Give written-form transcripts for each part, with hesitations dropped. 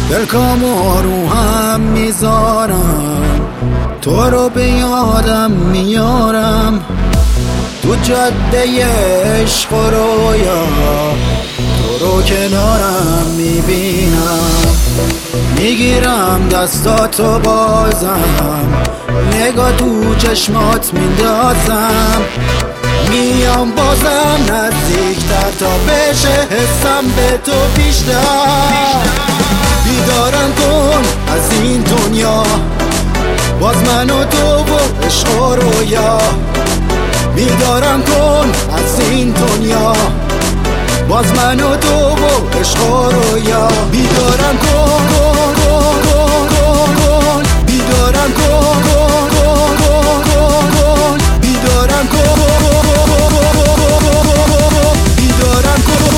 دلکامو رو هم میذارم، تو رو به یادم میارم، تو جاده عشق و رویا تو رو کنارم میبینم، میگیرم دستاتو بازم، نگاه تو چشمات میندازم، میام بازم نزدیکتر تا بشه حسم به تو بیشتر. بیدارم کن از این دنیا، باز من و تو و عشق و رویا. بیدارم کن از این دنیا، باز من و تو و عشق و رویا. بیدارم کن کن کن کن کن، بیدارم کن کن کن کن کن، بیدارم کن، بیدارم کن.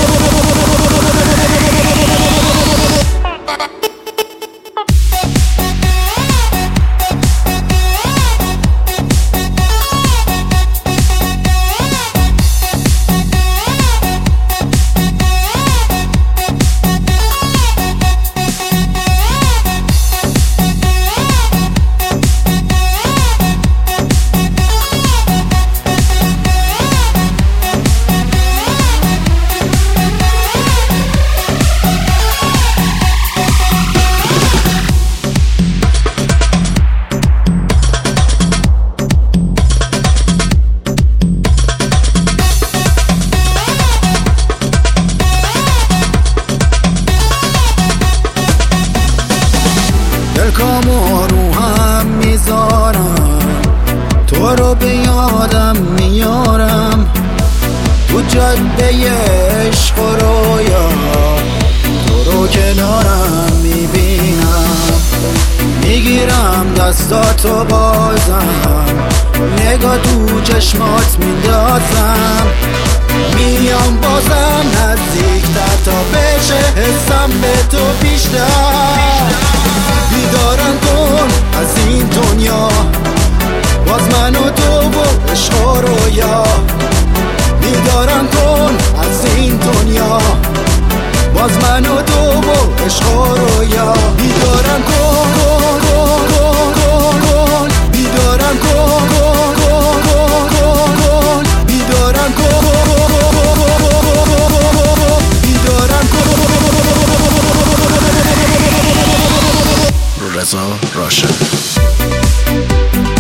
دلکامو رو هم میذارم، تو رو به یادم میارم، تو جاده عشق و رویا تو رو کنارم میبینم، میگیرم دستاتو بازم، نگاه تو چشمات میندازم، میام بازم نزدیکتر تا بشه حسم به تو بیشتر. بیدارم کن از این دنیا، باز من و تو و عشق و رویا. بیدارم کن از این دنیا، باز من و تو و عشق و رویا. بیدارم کن کن کن کن کن، بیدارم کن کن کن کن کن، بیدارم کن، بیدارم کن. رضا راشد.